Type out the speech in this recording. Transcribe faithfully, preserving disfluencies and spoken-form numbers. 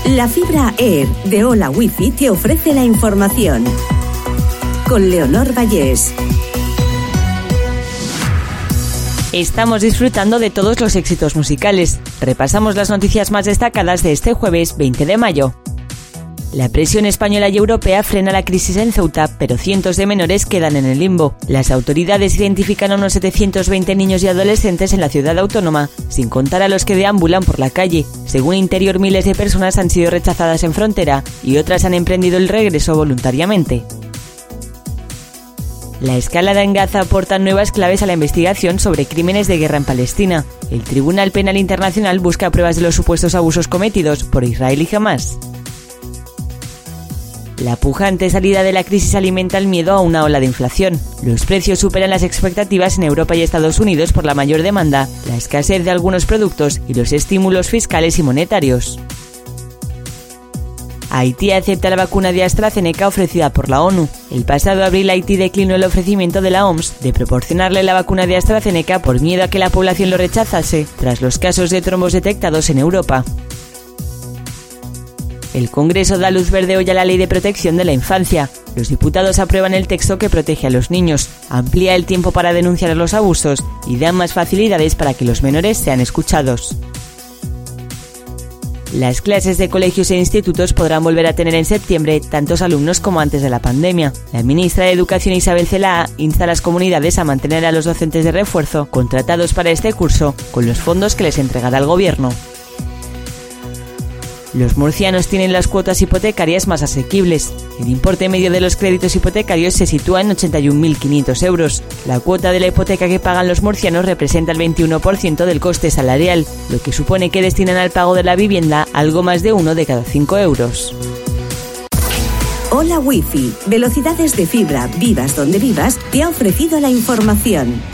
La fibra Air de Hola Wifi te ofrece la información. Con Leonor Vallés. Estamos disfrutando de todos los éxitos musicales. Repasamos las noticias más destacadas de este jueves veinte de mayo. La presión española y europea frena la crisis en Ceuta, pero cientos de menores quedan en el limbo. Las autoridades identifican a unos setecientos veinte niños y adolescentes en la ciudad autónoma, sin contar a los que deambulan por la calle. Según Interior, miles de personas han sido rechazadas en frontera y otras han emprendido el regreso voluntariamente. La escalada en Gaza aporta nuevas claves a la investigación sobre crímenes de guerra en Palestina. El Tribunal Penal Internacional busca pruebas de los supuestos abusos cometidos por Israel y Hamás. La pujante salida de la crisis alimenta el miedo a una ola de inflación. Los precios superan las expectativas en Europa y Estados Unidos por la mayor demanda, la escasez de algunos productos y los estímulos fiscales y monetarios. Haití acepta la vacuna de AstraZeneca ofrecida por la ONU. El pasado abril Haití declinó el ofrecimiento de la O M S de proporcionarle la vacuna de AstraZeneca por miedo a que la población lo rechazase, tras los casos de trombos detectados en Europa. El Congreso da luz verde hoy a la Ley de Protección de la Infancia. Los diputados aprueban el texto que protege a los niños, amplía el tiempo para denunciar los abusos y da más facilidades para que los menores sean escuchados. Las clases de colegios e institutos podrán volver a tener en septiembre tantos alumnos como antes de la pandemia. La ministra de Educación, Isabel Celaá, insta a las comunidades a mantener a los docentes de refuerzo contratados para este curso con los fondos que les entregará el gobierno. Los murcianos tienen las cuotas hipotecarias más asequibles. El importe medio de los créditos hipotecarios se sitúa en ochenta y un mil quinientos euros. La cuota de la hipoteca que pagan los murcianos representa el veintiuno por ciento del coste salarial, lo que supone que destinan al pago de la vivienda algo más de uno de cada cinco euros. Hola Wifi, velocidades de fibra, vivas donde vivas, te ha ofrecido la información.